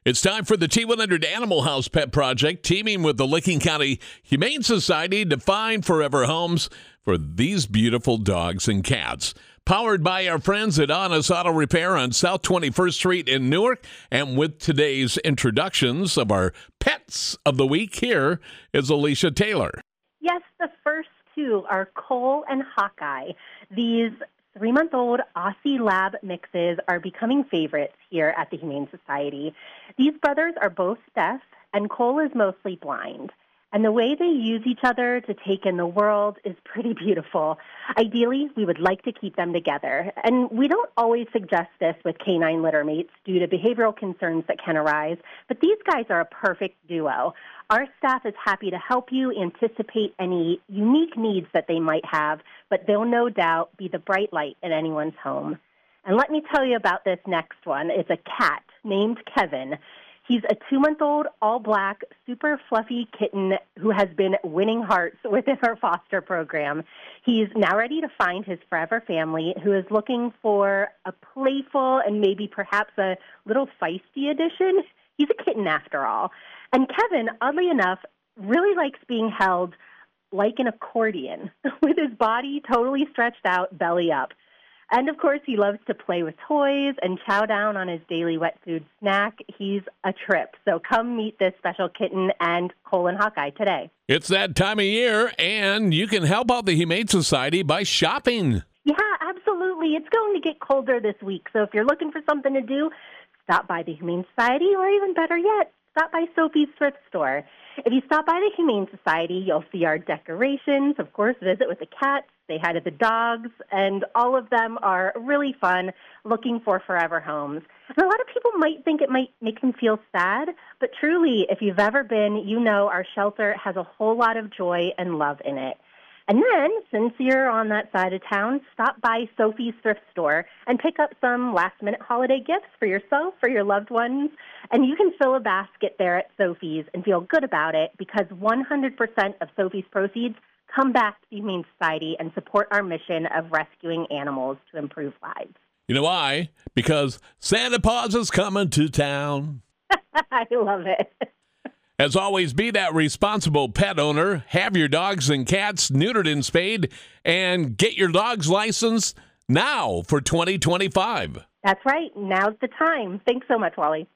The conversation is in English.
It's time for the T100 Animal House Pet Project, teaming with the Licking County Humane Society to find forever homes for these beautiful dogs and cats. Powered by our friends at Honest Auto Repair on South 21st Street in Newark. And with today's introductions of our pets of the week, here is Alicia Taylor. Yes, the first two are Cole and Hawkeye. These 3-month-old Aussie Lab mixes are becoming favorites here at the Humane Society. These brothers are both deaf, and Cole is mostly blind. And the way they use each other to take in the world is pretty beautiful. Ideally, we would like to keep them together. And we don't always suggest this with canine litter mates due to behavioral concerns that can arise, but these guys are a perfect duo. Our staff is happy to help you anticipate any unique needs that they might have, but they'll no doubt be the bright light in anyone's home. And let me tell you about this next one. It's a cat named Kevin. He's a 2-month-old, all-black, super fluffy kitten who has been winning hearts within our foster program. He's now ready to find his forever family, who is looking for a playful and maybe perhaps a little feisty addition. He's a kitten after all. And Kevin, oddly enough, really likes being held like an accordion, with his body totally stretched out, belly up. And, of course, he loves to play with toys and chow down on his daily wet food snack. He's a trip. So come meet this special kitten and Cole and Hawkeye today. It's that time of year, and you can help out the Humane Society by shopping. Yeah, absolutely. It's going to get colder this week. So if you're looking for something to do, stop by the Humane Society, or even better yet, stop by Sophie's Thrift Store. If you stop by the Humane Society, you'll see our decorations, of course, visit with the cats, say hi to the dogs, and all of them are really fun, looking for forever homes. And a lot of people might think it might make them feel sad, but truly, if you've ever been, you know our shelter has a whole lot of joy and love in it. And then, since you're on that side of town, stop by Sophie's Thrift Store and pick up some last-minute holiday gifts for yourself, for your loved ones. And you can fill a basket there at Sophie's and feel good about it, because 100% of Sophie's proceeds come back to the Humane Society and support our mission of rescuing animals to improve lives. You know why? Because Santa Claus is coming to town. I love it. As always, be that responsible pet owner. Have your dogs and cats neutered and spayed, and get your dog's license now for 2025. That's right. Now's the time. Thanks so much, Wally.